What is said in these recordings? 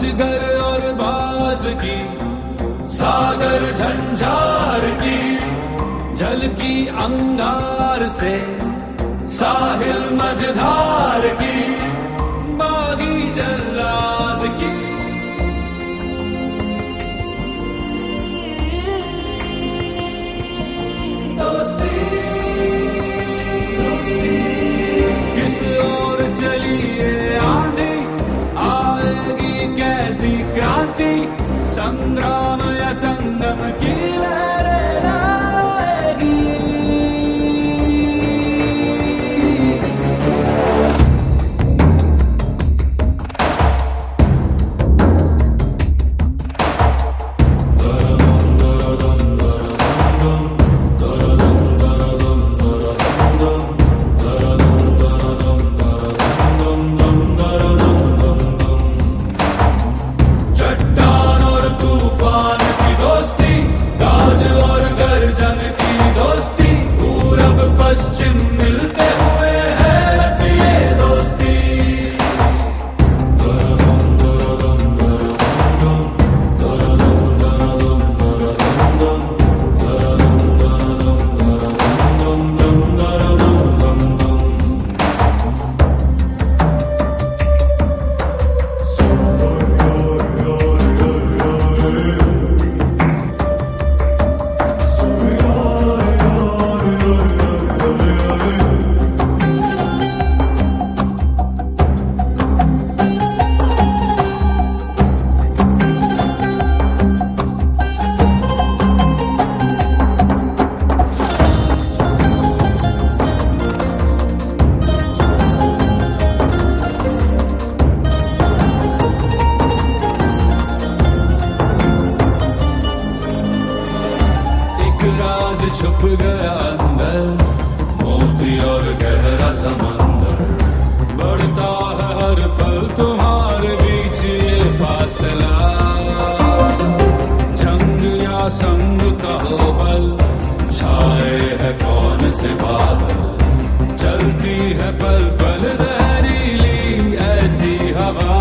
अजगर और बाज की, सागर झंझार की, झलकी अंगार से साहिल मझधार की, बागी जल्लाद की। दोस्ती किस ओर चली ये आंधी, आएगी कैसी क्रांति, संग्राम या संगम की लहरें लाएगी। छुप गया अंदर मोती और गहरा समंदर, बढ़ता है हर पल तुम्हारे बीच ये फासला, जंग या संग का हो बल, छाए है कौन से बादल, चलती है पल पल जहरीली ऐसी हवा।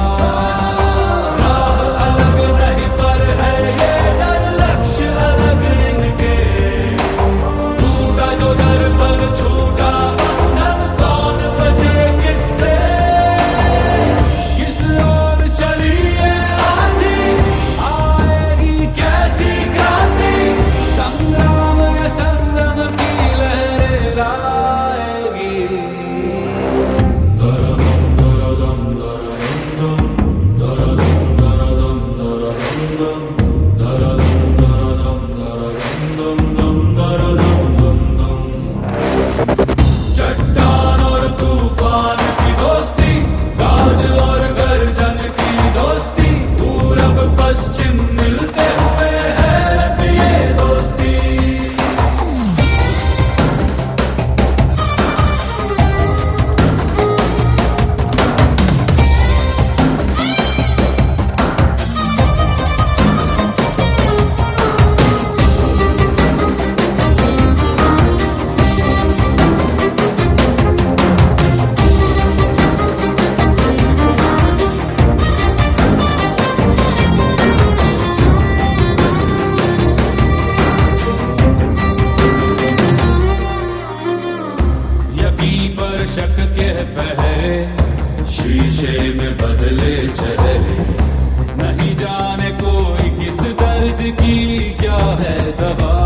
पर शक के पहरे, शीशे में बदले चेहरे, नहीं जाने कोई किस दर्द की क्या है दवा।